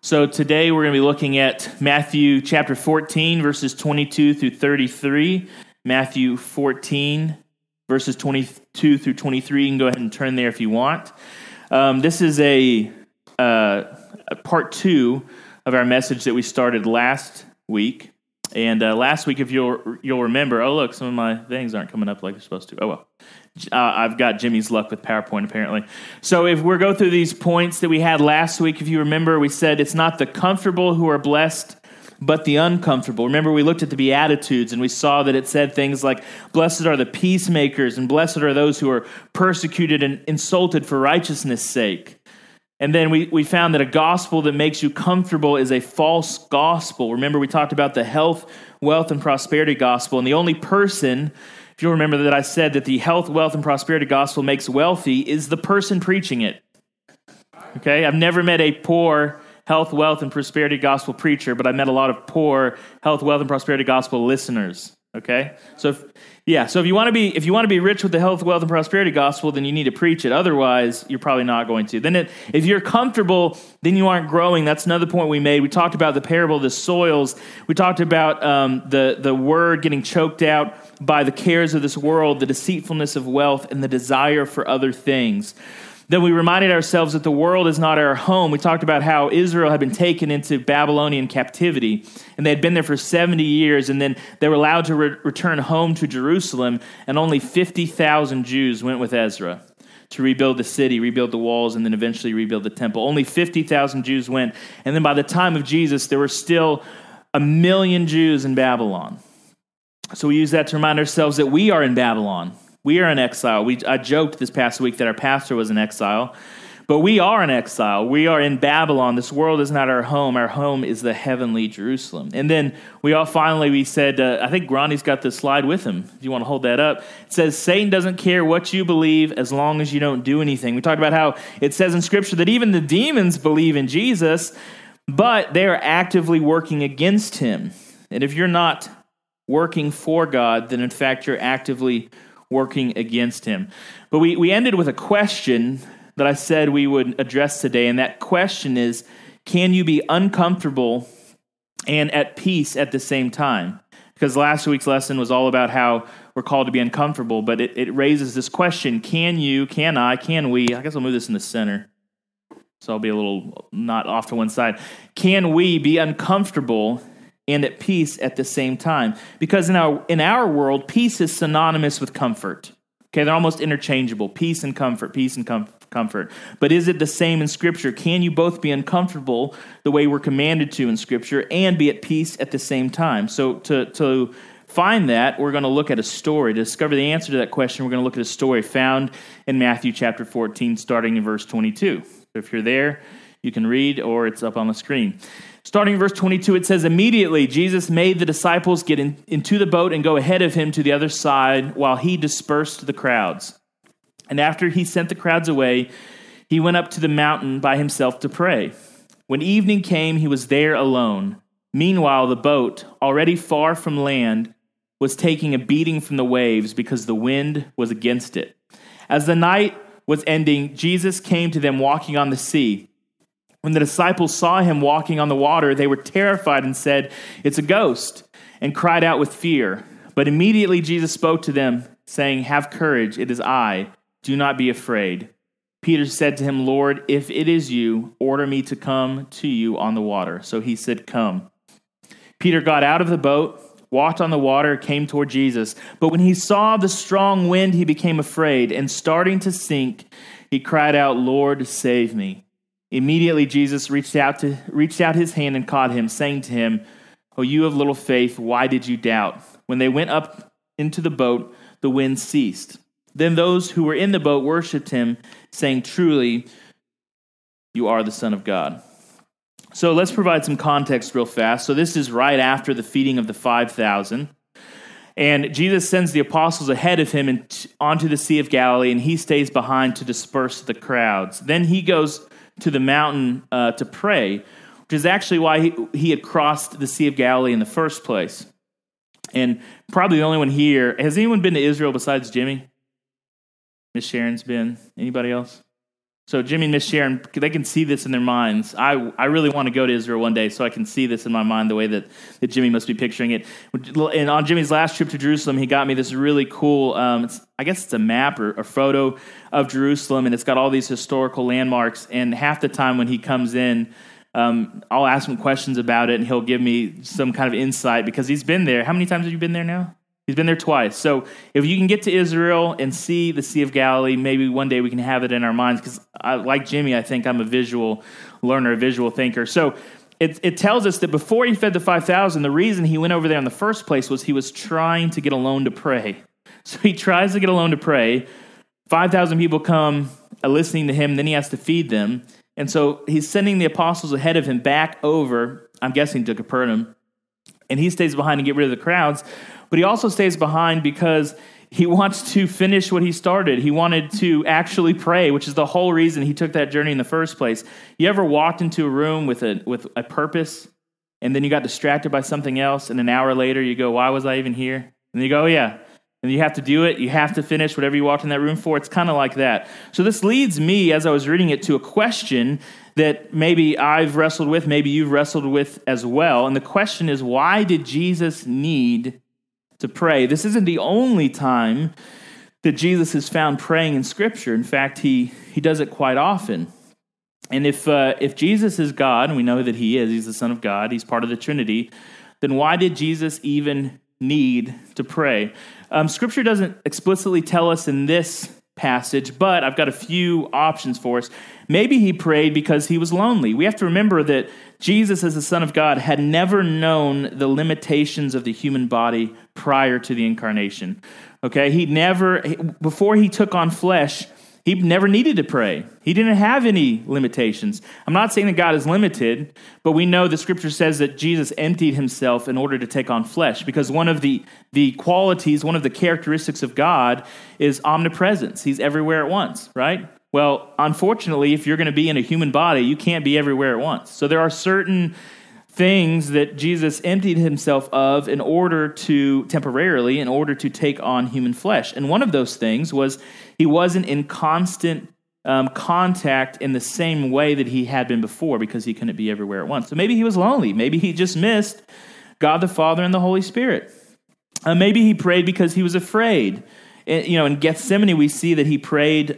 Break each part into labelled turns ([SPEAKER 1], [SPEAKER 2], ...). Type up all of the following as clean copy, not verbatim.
[SPEAKER 1] So today we're going to be looking at Matthew chapter 14, verses 22 through 33. Matthew 14, verses 22 through 23. You can go ahead and turn there if you want. This is a part two of our message that we started last week. And last week, if you'll remember, oh, look, some of my things aren't coming up like they're supposed to. Oh, well. I've got Jimmy's luck with PowerPoint, apparently. So if we go through these points that we had last week, if you remember, we said it's not the comfortable who are blessed, but the uncomfortable. Remember, we looked at the Beatitudes, and we saw that it said things like, blessed are the peacemakers, and blessed are those who are persecuted and insulted for righteousness' sake. And then we found that a gospel that makes you comfortable is a false gospel. Remember, we talked about the health, wealth, and prosperity gospel, and the only person, if you'll remember that I said that the health, wealth, and prosperity gospel makes wealthy, is the person preaching it. Okay? I've never met a poor health, wealth, and prosperity gospel preacher, but I met a lot of poor health, wealth, and prosperity gospel listeners. Okay? So if you want to be rich with the health, wealth, and prosperity gospel, then you need to preach it. Otherwise, you're probably not going to. Then if you're comfortable, then you aren't growing. That's another point we made. We talked about the parable of the soils. We talked about the word getting choked out by the cares of this world, the deceitfulness of wealth, and the desire for other things. Then we reminded ourselves that the world is not our home. We talked about how Israel had been taken into Babylonian captivity, and they had been there for 70 years, and then they were allowed to return home to Jerusalem, and only 50,000 Jews went with Ezra to rebuild the city, rebuild the walls, and then eventually rebuild the temple. Only 50,000 Jews went, and then by the time of Jesus, there were still 1 million Jews in Babylon. So we use that to remind ourselves that we are in Babylon. We are in exile. I joked this past week that our pastor was in exile, but we are in exile. We are in Babylon. This world is not our home. Our home is the heavenly Jerusalem. And then we said, I think Ronnie's got the slide with him, if you want to hold that up. It says, Satan doesn't care what you believe as long as you don't do anything. We talked about how it says in Scripture that even the demons believe in Jesus, but they are actively working against him. And if you're not working for God, then in fact you're actively working against him. But we ended with a question that I said we would address today, and that question is, can you be uncomfortable and at peace at the same time? Because last week's lesson was all about how we're called to be uncomfortable, but it raises this question, can we, I guess I'll move this in the center, so I'll be a little not off to one side. Can we be uncomfortable and at peace at the same time? Because in our world, peace is synonymous with comfort. Okay, they're almost interchangeable. Peace and comfort. But is it the same in Scripture? Can you both be uncomfortable the way we're commanded to in Scripture and be at peace at the same time? So to find that, we're going to look at a story. To discover the answer to that question, we're going to look at a story found in Matthew chapter 14, starting in verse 22. So if you're there, you can read, or it's up on the screen. Starting in verse 22, it says, immediately Jesus made the disciples get into the boat and go ahead of him to the other side while he dispersed the crowds. And after he sent the crowds away, he went up to the mountain by himself to pray. When evening came, he was there alone. Meanwhile, the boat, already far from land, was taking a beating from the waves because the wind was against it. As the night was ending, Jesus came to them walking on the sea. When the disciples saw him walking on the water, they were terrified and said, "It's a ghost," and cried out with fear. But immediately Jesus spoke to them, saying, "Have courage, it is I. Do not be afraid." Peter said to him, "Lord, if it is you, order me to come to you on the water." So he said, "Come." Peter got out of the boat, walked on the water, came toward Jesus. But when he saw the strong wind, he became afraid, and starting to sink, he cried out, "Lord, save me." Immediately Jesus reached out his hand and caught him, saying to him, "O you of little faith, why did you doubt?" When they went up into the boat, the wind ceased. Then those who were in the boat worshipped him, saying, "Truly, you are the Son of God." So let's provide some context real fast. So this is right after the feeding of the 5,000. And Jesus sends the apostles ahead of him onto the Sea of Galilee, and he stays behind to disperse the crowds. Then he goes to the mountain to pray, which is actually why he had crossed the Sea of Galilee in the first place. And probably the only one here, has anyone been to Israel besides Jimmy? Miss Sharon's been. Anybody else? So Jimmy and Miss Sharon, they can see this in their minds. I really want to go to Israel one day so I can see this in my mind the way that Jimmy must be picturing it. And on Jimmy's last trip to Jerusalem, he got me this really cool, I guess it's a map or a photo of Jerusalem, and it's got all these historical landmarks. And half the time when he comes in, I'll ask him questions about it, and he'll give me some kind of insight because he's been there. How many times have you been there now? He's been there twice. So if you can get to Israel and see the Sea of Galilee, maybe one day we can have it in our minds because like Jimmy, I think I'm a visual learner, a visual thinker. So it tells us that before he fed the 5,000, the reason he went over there in the first place was he was trying to get alone to pray. So he tries to get alone to pray. 5,000 people come listening to him, then he has to feed them. And so he's sending the apostles ahead of him back over, I'm guessing, to Capernaum. And he stays behind to get rid of the crowds. But he also stays behind because he wants to finish what he started. He wanted to actually pray, which is the whole reason he took that journey in the first place. You ever walked into a room with a purpose, and then you got distracted by something else, and an hour later you go, why was I even here? And you go, oh yeah. And you have to do it. You have to finish whatever you walked in that room for. It's kind of like that. So this leads me, as I was reading it, to a question that maybe I've wrestled with, maybe you've wrestled with as well. And the question is, why did Jesus need to pray? This isn't the only time that Jesus is found praying in Scripture. In fact, he does it quite often. And if Jesus is God, and we know that he is, he's the Son of God, he's part of the Trinity, then why did Jesus even need to pray? Scripture doesn't explicitly tell us in this passage, but I've got a few options for us. Maybe he prayed because he was lonely. We have to remember that Jesus, as the Son of God, had never known the limitations of the human body prior to the incarnation. Okay, before he took on flesh, he never needed to pray. He didn't have any limitations. I'm not saying that God is limited, but we know the Scripture says that Jesus emptied himself in order to take on flesh, because one of the qualities, one of the characteristics of God is omnipresence. He's everywhere at once, right? Well, unfortunately, if you're going to be in a human body, you can't be everywhere at once. So there are certain things that Jesus emptied himself of temporarily in order to take on human flesh. And one of those things was he wasn't in constant contact in the same way that he had been before because he couldn't be everywhere at once. So maybe he was lonely. Maybe he just missed God the Father and the Holy Spirit. Maybe he prayed because he was afraid. In Gethsemane, we see that he prayed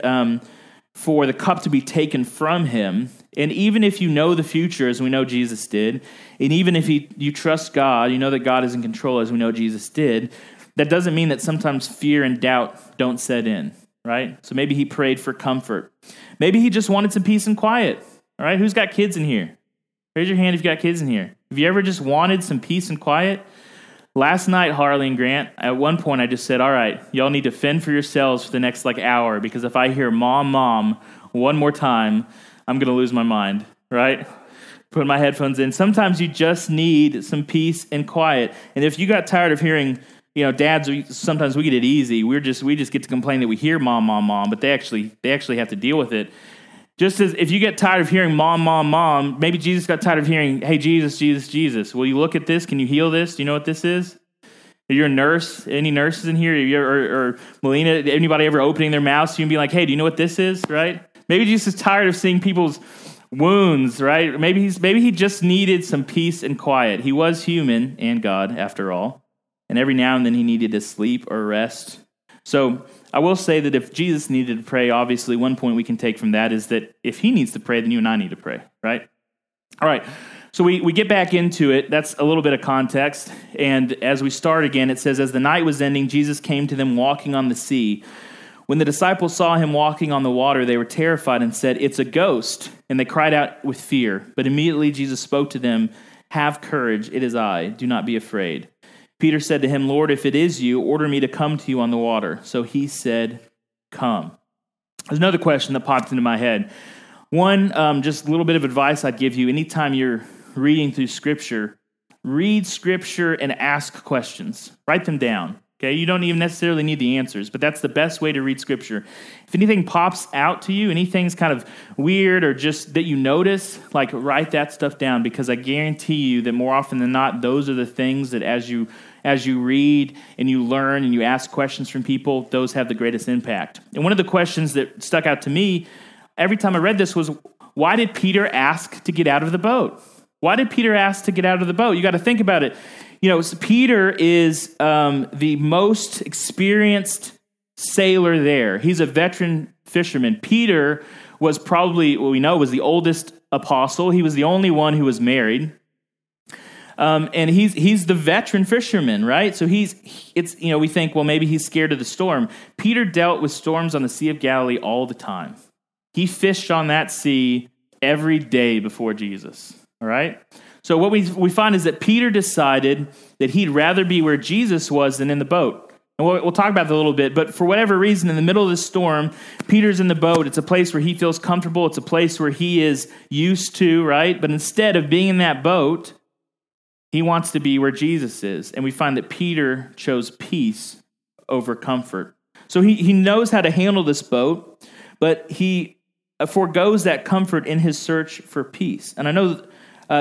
[SPEAKER 1] for the cup to be taken from him. And even if you know the future, as we know Jesus did, and even if you trust God, you know that God is in control, as we know Jesus did, that doesn't mean that sometimes fear and doubt don't set in, right? So maybe he prayed for comfort. Maybe he just wanted some peace and quiet, all right? Who's got kids in here? Raise your hand if you got kids in here. Have you ever just wanted some peace and quiet? Last night, Harley and Grant, at one point I just said, all right, y'all need to fend for yourselves for the next hour, because if I hear mom one more time, I'm going to lose my mind, right? Put my headphones in. Sometimes you just need some peace and quiet. And if you got tired of hearing, dads, sometimes we get it easy. We just get to complain that we hear mom, but they actually have to deal with it. Just as if you get tired of hearing mom, maybe Jesus got tired of hearing, hey, Jesus. Will you look at this? Can you heal this? Do you know what this is? Are you a nurse? Any nurses in here? Or Melina, anybody ever opening their mouth so you can be like, hey, do you know what this is, right? Maybe Jesus is tired of seeing people's wounds, right? Maybe he just needed some peace and quiet. He was human and God, after all. And every now and then he needed to sleep or rest. So I will say that if Jesus needed to pray, obviously one point we can take from that is that if he needs to pray, then you and I need to pray, right? All right, so we get back into it. That's a little bit of context. And as we start again, it says, as the night was ending, Jesus came to them walking on the sea. When the disciples saw him walking on the water, they were terrified and said, it's a ghost. And they cried out with fear. But immediately Jesus spoke to them, have courage, it is I, do not be afraid. Peter said to him, Lord, if it is you, order me to come to you on the water. So he said, come. There's another question that popped into my head. One, just a little bit of advice I'd give you. Anytime you're reading through Scripture, read Scripture and ask questions. Write them down. Okay, you don't even necessarily need the answers, but that's the best way to read Scripture. If anything pops out to you, anything's kind of weird or just that you notice, write that stuff down, because I guarantee you that more often than not, those are the things that as you read and you learn and you ask questions from people, those have the greatest impact. And one of the questions that stuck out to me every time I read this was, why did Peter ask to get out of the boat? Why did Peter ask to get out of the boat? You got to think about it. Peter is the most experienced sailor there. He's a veteran fisherman. Peter was probably, what we know, was the oldest apostle. He was the only one who was married. And he's the veteran fisherman, right? So we think, well, maybe he's scared of the storm. Peter dealt with storms on the Sea of Galilee all the time. He fished on that sea every day before Jesus, all right? So what we find is that Peter decided that he'd rather be where Jesus was than in the boat. And we'll talk about that a little bit, but for whatever reason, in the middle of the storm, Peter's in the boat. It's a place where he feels comfortable. It's a place where he is used to, right? But instead of being in that boat, he wants to be where Jesus is. And we find that Peter chose peace over comfort. So he knows how to handle this boat, but he forgoes that comfort in his search for peace. And I know I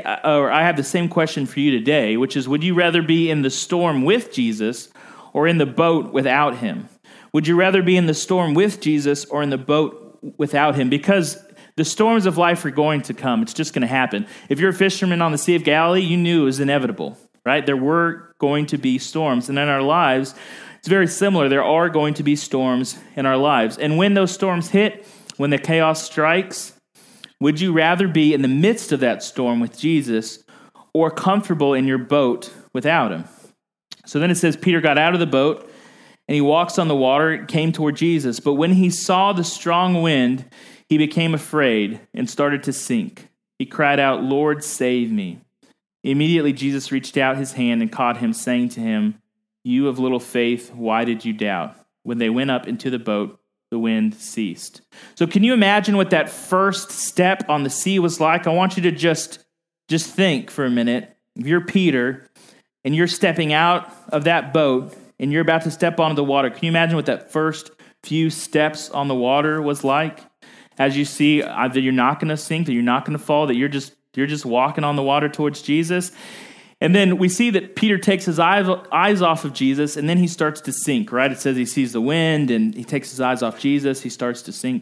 [SPEAKER 1] have the same question for you today, which is, would you rather be in the storm with Jesus or in the boat without him? Would you rather be in the storm with Jesus or in the boat without him? Because the storms of life are going to come. It's just going to happen. If you're a fisherman on the Sea of Galilee, you knew it was inevitable, right? There were going to be storms. And in our lives, it's very similar. There are going to be storms in our lives. And when those storms hit, when the chaos strikes, would you rather be in the midst of that storm with Jesus or comfortable in your boat without him? So then it says, Peter got out of the boat and he walks on the water, came toward Jesus. But when he saw the strong wind, he became afraid and started to sink. He cried out, "Lord, save me." Immediately Jesus reached out his hand and caught him, saying to him, "You of little faith, why did you doubt?" When they went up into the boat, the wind ceased. So can you imagine what that first step on the sea was like? I want you to just think for a minute. If you're Peter and you're stepping out of that boat and you're about to step onto the water, can you imagine what that first few steps on the water was like? As you see that you're not going to sink, that you're not going to fall, that you're just walking on the water towards Jesus. And then we see that Peter takes his eyes off of Jesus, and then he starts to sink, right? It says he sees the wind, and he takes his eyes off Jesus. He starts to sink.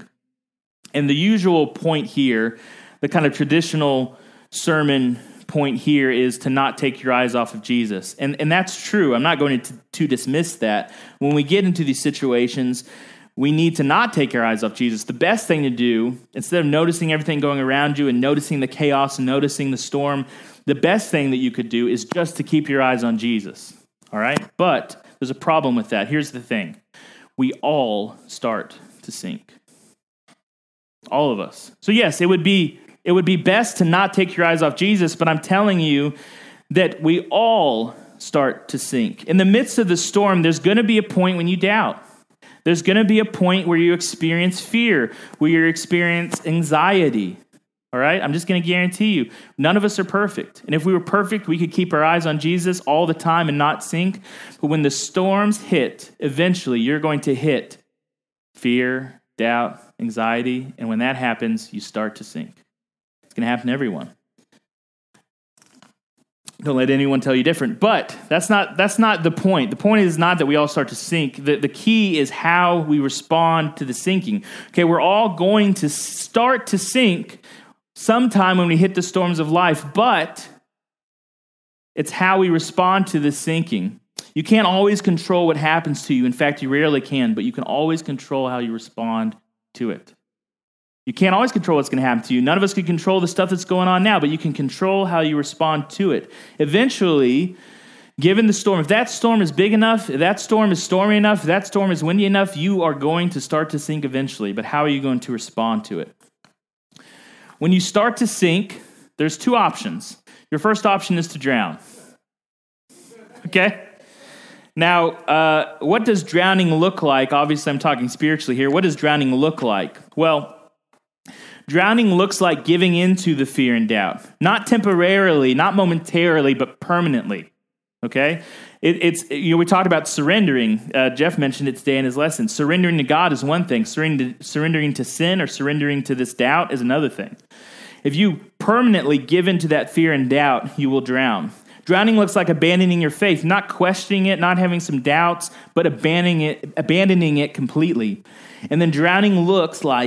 [SPEAKER 1] And the usual point here, the kind of traditional sermon point here, is to not take your eyes off of Jesus. And that's true. I'm not going to dismiss that. When we get into these situations, we need to not take our eyes off Jesus. The best thing to do, instead of noticing everything going around you and noticing the chaos and noticing the storm, the best thing that you could do is just to keep your eyes on Jesus, all right? But there's a problem with that. Here's the thing. We all start to sink. All of us. So yes, it would be best to not take your eyes off Jesus, but I'm telling you that we all start to sink. In the midst of the storm, there's going to be a point when you doubt. There's going to be a point where you experience fear, where you experience anxiety. All right? I'm just going to guarantee you, none of us are perfect. And if we were perfect, we could keep our eyes on Jesus all the time and not sink. But when the storms hit, eventually you're going to hit fear, doubt, anxiety. And when that happens, you start to sink. It's going to happen to everyone. Don't let anyone tell you different. But that's not the point. The point is not that we all start to sink. The key is how we respond to the sinking. Okay, we're all going to start to sink sometime when we hit the storms of life, but it's how we respond to the sinking. You can't always control what happens to you. In fact, you rarely can, but you can always control how you respond to it. You can't always control what's going to happen to you. None of us can control the stuff that's going on now, but you can control how you respond to it. Eventually, given the storm, if that storm is big enough, if that storm is stormy enough, if that storm is windy enough, you are going to start to sink eventually. But how are you going to respond to it? When you start to sink, there's two options. Your first option is to drown. Okay? Now, what does drowning look like? Obviously, I'm talking spiritually here. What does drowning look like? Well, drowning looks like giving into the fear and doubt. Not temporarily, not momentarily, but permanently. Okay? We talked about surrendering. Jeff mentioned it today in his lesson. Surrendering to God is one thing. Surrendering to sin or surrendering to this doubt is another thing. If you permanently give into that fear and doubt, you will drown. Drowning looks like abandoning your faith, not questioning it, not having some doubts, but abandoning it completely. And then drowning looks like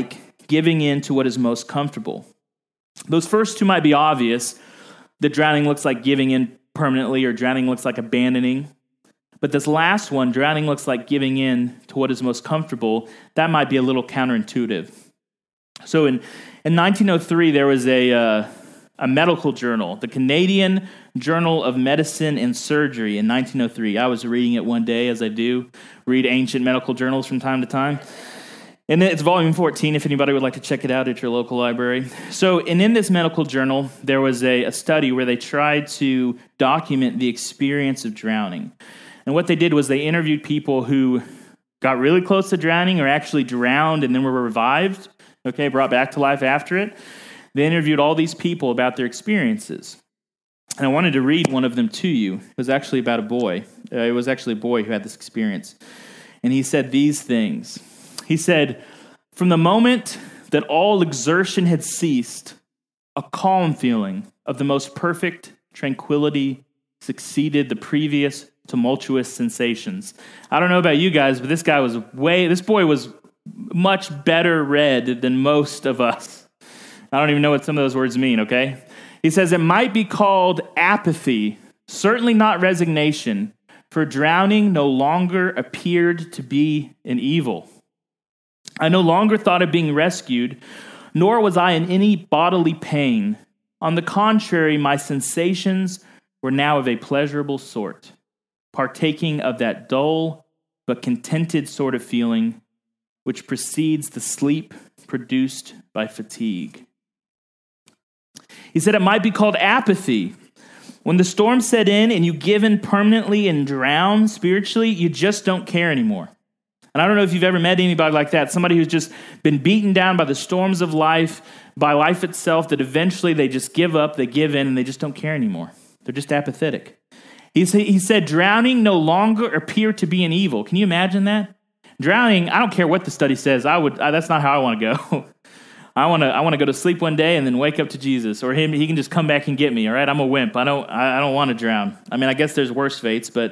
[SPEAKER 1] giving in to what is most comfortable. Those first two might be obvious, that drowning looks like giving in permanently or drowning looks like abandoning. But this last one, drowning looks like giving in to what is most comfortable, that might be a little counterintuitive. So in 1903, there was a medical journal, the Canadian Journal of Medicine and Surgery in 1903. I was reading it one day, as I do, read ancient medical journals from time to time. And it's volume 14, if anybody would like to check it out at your local library. So, and in this medical journal, there was a study where they tried to document the experience of drowning. And what they did was they interviewed people who got really close to drowning or actually drowned and then were revived, brought back to life after it. They interviewed all these people about their experiences. And I wanted to read one of them to you. It was actually about a boy. It was actually a boy who had this experience. And he said these things. He said, "From the moment that all exertion had ceased, a calm feeling of the most perfect tranquility succeeded the previous tumultuous sensations." I don't know about you guys, but this boy was much better read than most of us. I don't even know what some of those words mean, okay? He says, "It might be called apathy, certainly not resignation, for drowning no longer appeared to be an evil. I no longer thought of being rescued, nor was I in any bodily pain. On the contrary, my sensations were now of a pleasurable sort, partaking of that dull but contented sort of feeling which precedes the sleep produced by fatigue." He said it might be called apathy. When the storm set in and you give in permanently and drown spiritually, you just don't care anymore. And I don't know if you've ever met anybody like that, somebody who's just been beaten down by the storms of life, by life itself, that eventually they just give up, they give in, and they just don't care anymore. They're just apathetic. He said, drowning no longer appeared to be an evil. Can you imagine that? Drowning, I don't care what the study says. That's not how I want to go. I want to go to sleep one day and then wake up to Jesus, or he can just come back and get me. All right, I'm a wimp. I don't want to drown. I mean, I guess there's worse fates, but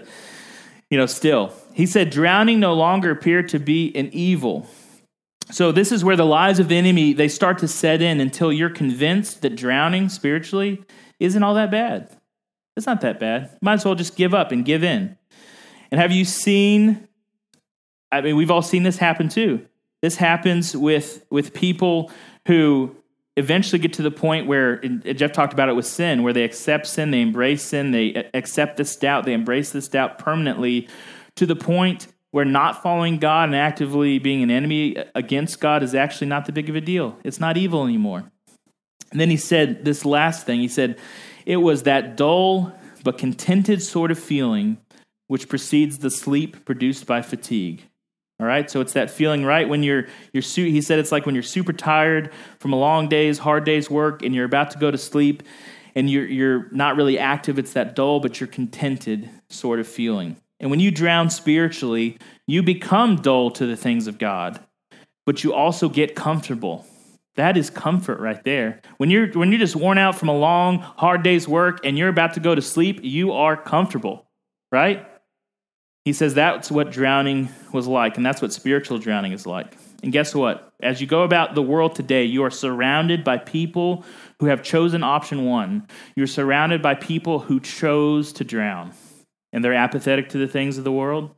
[SPEAKER 1] still. He said, drowning no longer appeared to be an evil. So this is where the lies of the enemy, they start to set in until you're convinced that drowning spiritually isn't all that bad. It's not that bad. Might as well just give up and give in. And have you seen, we've all seen this happen too. This happens with people who eventually get to the point where, and Jeff talked about it with sin, where they accept sin, they embrace sin, they accept this doubt, they embrace this doubt permanently, to the point where not following God and actively being an enemy against God is actually not that big of a deal. It's not evil anymore. And then he said this last thing. He said, it was that dull but contented sort of feeling which precedes the sleep produced by fatigue. All right, so it's that feeling, right, when he said it's like when you're super tired from a long day's, hard day's work, and you're about to go to sleep, and you're not really active. It's that dull, but you're contented sort of feeling. And when you drown spiritually, you become dull to the things of God, but you also get comfortable. That is comfort right there. When you're just worn out from a long, hard day's work, and you're about to go to sleep, you are comfortable, right? He says that's what drowning was like, and that's what spiritual drowning is like. And guess what? As you go about the world today, you are surrounded by people who have chosen option one. You're surrounded by people who chose to drown, and they're apathetic to the things of the world,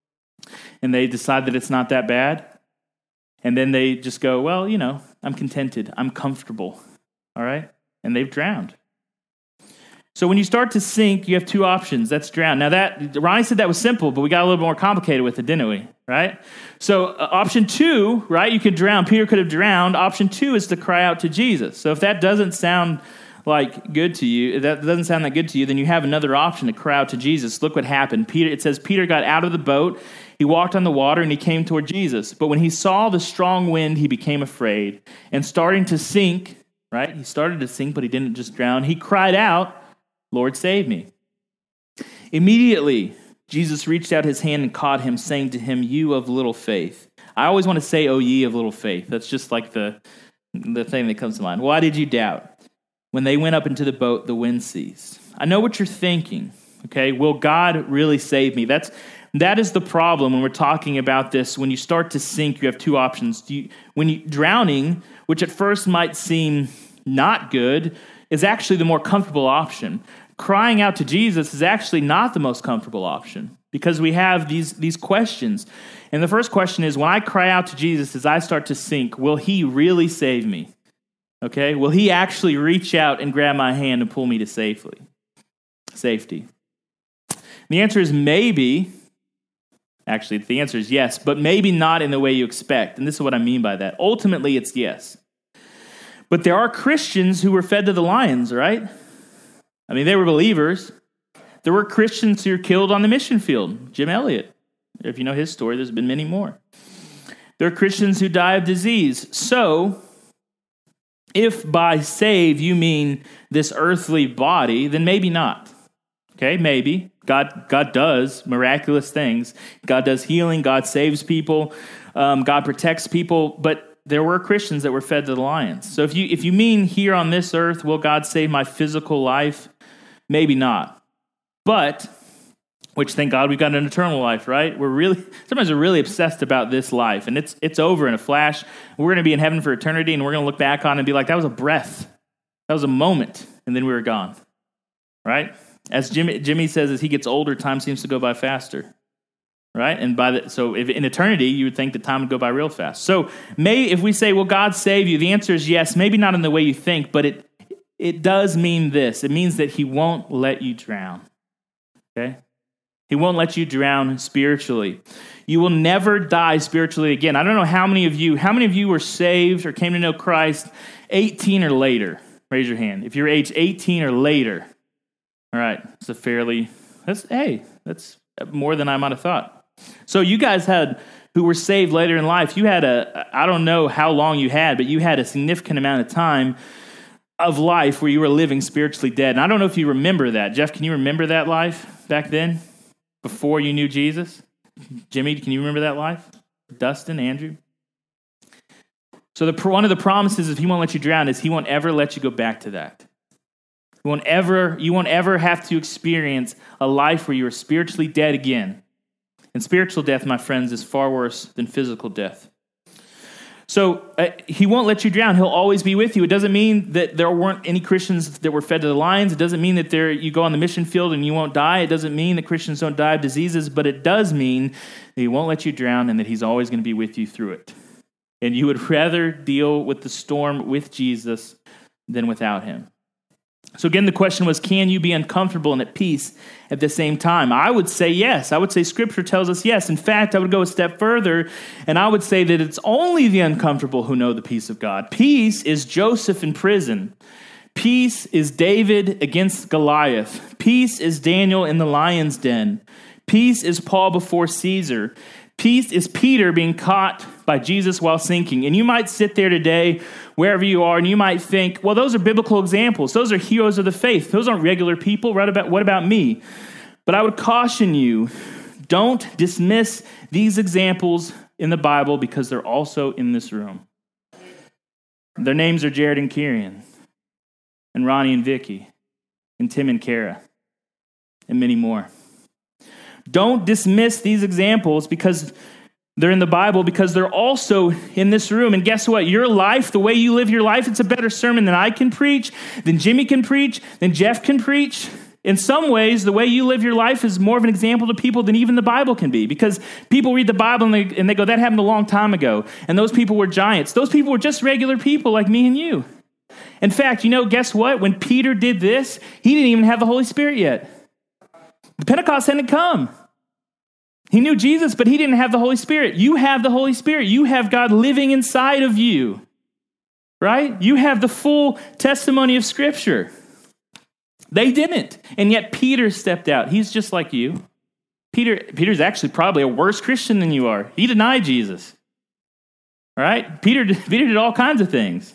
[SPEAKER 1] and they decide that it's not that bad, and then they just go, well, I'm contented, I'm comfortable, all right? And they've drowned. So when you start to sink, you have two options. That's drown. Now Ronnie said that was simple, but we got a little more complicated with it, didn't we? Right? So option two, right? You could drown. Peter could have drowned. Option two is to cry out to Jesus. So if that doesn't sound like good to you, then you have another option to cry out to Jesus. Look what happened. It says Peter got out of the boat. He walked on the water and he came toward Jesus. But when he saw the strong wind, he became afraid. And starting to sink, right? He started to sink, but he didn't just drown. He cried out, "Lord, save me." Immediately, Jesus reached out his hand and caught him, saying to him, "You of little faith." I always want to say, "Oh, ye of little faith." That's just like the thing that comes to mind. Why did you doubt? When they went up into the boat, the wind ceased. I know what you're thinking, okay? Will God really save me? That's that is the problem when we're talking about this. When you start to sink, you have two options. Drowning, which at first might seem not good, is actually the more comfortable option. Crying out to Jesus is actually not the most comfortable option because we have these questions. And the first question is, when I cry out to Jesus as I start to sink, will he really save me? Okay? Will he actually reach out and grab my hand and pull me to safety? The answer is maybe. Actually, the answer is yes, but maybe not in the way you expect. And this is what I mean by that. Ultimately, it's yes. But there are Christians who were fed to the lions, right? I mean, they were believers. There were Christians who were killed on the mission field. Jim Elliot, if you know his story, there's been many more. There are Christians who die of disease. So, if by save you mean this earthly body, then maybe not. Okay, maybe. God does miraculous things. God does healing. God saves people. God protects people. But there were Christians that were fed to the lions. So if you mean here on this earth, will God save my physical life? Maybe not. But, which thank God we've got an eternal life, right? Sometimes we're really obsessed about this life, and it's over in a flash. We're going to be in heaven for eternity, and we're going to look back on it and be like, that was a breath. That was a moment, and then we were gone, right? As Jimmy says, as he gets older, time seems to go by faster, right? And so if in eternity, you would think that time would go by real fast. So if we say, will God save you? The answer is yes, maybe not in the way you think, but it does mean this. It means that he won't let you drown, okay? He won't let you drown spiritually. You will never die spiritually again. I don't know how many of you were saved or came to know Christ 18 or later? Raise your hand. If you're age 18 or later, all right, that's more than I might have thought. So you guys who were saved later in life, you had I don't know how long you had, but you had a significant amount of time of life where you were living spiritually dead. And I don't know if you remember that. Jeff, can you remember that life back then, before you knew Jesus? Jimmy, can you remember that life? Dustin, Andrew? So one of the promises if he won't let you drown is he won't ever let you go back to that. You won't ever have to experience a life where you are spiritually dead again. And spiritual death, my friends, is far worse than physical death. So he won't let you drown. He'll always be with you. It doesn't mean that there weren't any Christians that were fed to the lions. It doesn't mean that you go on the mission field and you won't die. It doesn't mean that Christians don't die of diseases, but it does mean that he won't let you drown and that he's always going to be with you through it. And you would rather deal with the storm with Jesus than without him. So again, the question was, can you be uncomfortable and at peace at the same time? I would say yes. I would say Scripture tells us yes. In fact, I would go a step further, and I would say that it's only the uncomfortable who know the peace of God. Peace is Joseph in prison. Peace is David against Goliath. Peace is Daniel in the lion's den. Peace is Paul before Caesar. Peace is Peter being caught by Jesus while sinking. And you might sit there today, wherever you are, and you might think, well, those are biblical examples. Those are heroes of the faith. Those aren't regular people. What about me? But I would caution you, don't dismiss these examples in the Bible because they're also in this room. Their names are Jared and Kieran, and Ronnie and Vicky, and Tim and Kara, and many more. Don't dismiss these examples because they're in the Bible, because they're also in this room. And guess what? Your life, the way you live your life, it's a better sermon than I can preach, than Jimmy can preach, than Jeff can preach. In some ways, the way you live your life is more of an example to people than even the Bible can be, because people read the Bible and they go, that happened a long time ago. And those people were giants. Those people were just regular people like me and you. In fact, guess what? When Peter did this, he didn't even have the Holy Spirit yet. The Pentecost hadn't come. He knew Jesus, but he didn't have the Holy Spirit. You have the Holy Spirit. You have God living inside of you, right? You have the full testimony of Scripture. They didn't, and yet Peter stepped out. He's just like you. Peter's actually probably a worse Christian than you are. He denied Jesus, all right? Peter did all kinds of things.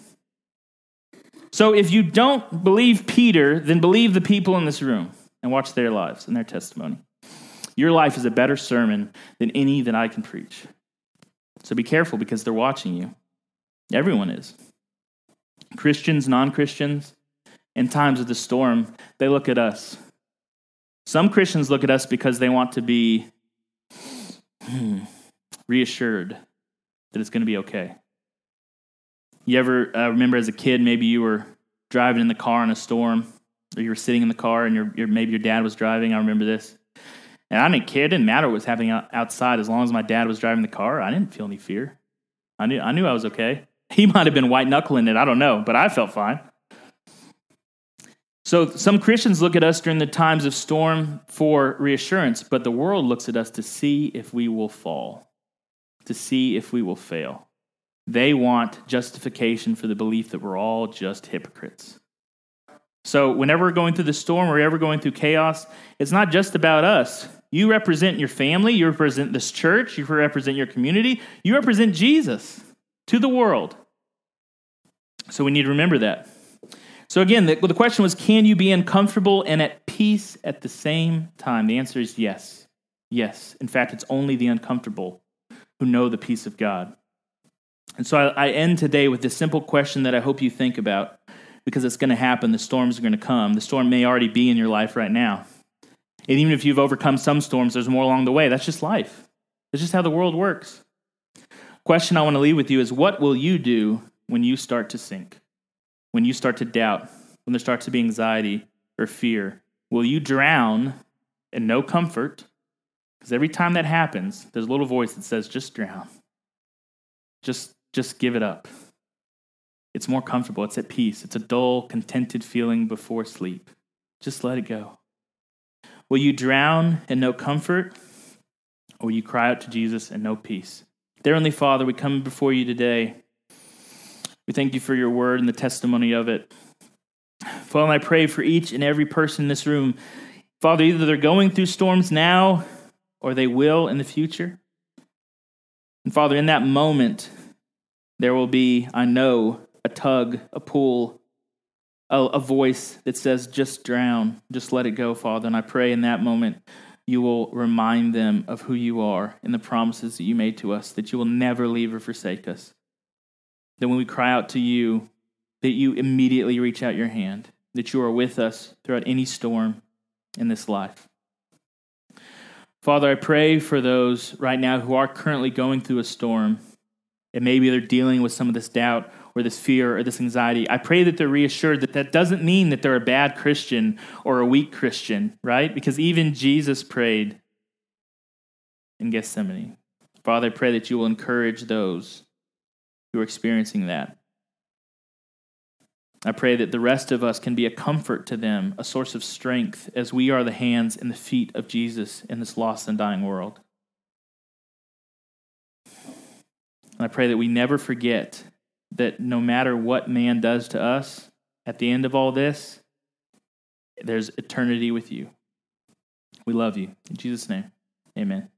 [SPEAKER 1] So if you don't believe Peter, then believe the people in this room and watch their lives and their testimony. Your life is a better sermon than any that I can preach. So be careful because they're watching you. Everyone is. Christians, non-Christians, in times of the storm, they look at us. Some Christians look at us because they want to be reassured that it's going to be okay. You ever remember as a kid, maybe you were driving in the car in a storm, or you were sitting in the car and maybe your dad was driving. I remember this. And I didn't care. It didn't matter what was happening outside. As long as my dad was driving the car, I didn't feel any fear. I knew I was okay. He might have been white-knuckling it. I don't know, but I felt fine. So some Christians look at us during the times of storm for reassurance, but the world looks at us to see if we will fall, to see if we will fail. They want justification for the belief that we're all just hypocrites. So whenever we're going through the storm or ever going through chaos, it's not just about us. You represent your family, you represent this church, you represent your community, you represent Jesus to the world. So we need to remember that. So again, the question was, can you be uncomfortable and at peace at the same time? The answer is yes. Yes. In fact, it's only the uncomfortable who know the peace of God. And so I end today with this simple question that I hope you think about, because it's going to happen. The storms are going to come. The storm may already be in your life right now. And even if you've overcome some storms, there's more along the way. That's just life. That's just how the world works. Question I want to leave with you is, what will you do when you start to sink? When you start to doubt? When there starts to be anxiety or fear? Will you drown in no comfort? Because every time that happens, there's a little voice that says, just drown. Just give it up. It's more comfortable. It's at peace. It's a dull, contented feeling before sleep. Just let it go. Will you drown in no comfort, or will you cry out to Jesus and no peace? Dear Heavenly Father, we come before you today. We thank you for your word and the testimony of it. Father, I pray for each and every person in this room. Father, either they're going through storms now, or they will in the future. And Father, in that moment, there will be, I know, a tug, a pull, a voice that says, just drown, just let it go, Father. And I pray in that moment you will remind them of who you are and the promises that you made to us, that you will never leave or forsake us. That when we cry out to you, that you immediately reach out your hand, that you are with us throughout any storm in this life. Father, I pray for those right now who are currently going through a storm, and maybe they're dealing with some of this doubt or this fear or this anxiety. I pray that they're reassured that that doesn't mean that they're a bad Christian or a weak Christian, right? Because even Jesus prayed in Gethsemane. Father, I pray that you will encourage those who are experiencing that. I pray that the rest of us can be a comfort to them, a source of strength, as we are the hands and the feet of Jesus in this lost and dying world. And I pray that we never forget that no matter what man does to us, at the end of all this, there's eternity with you. We love you. In Jesus' name, amen.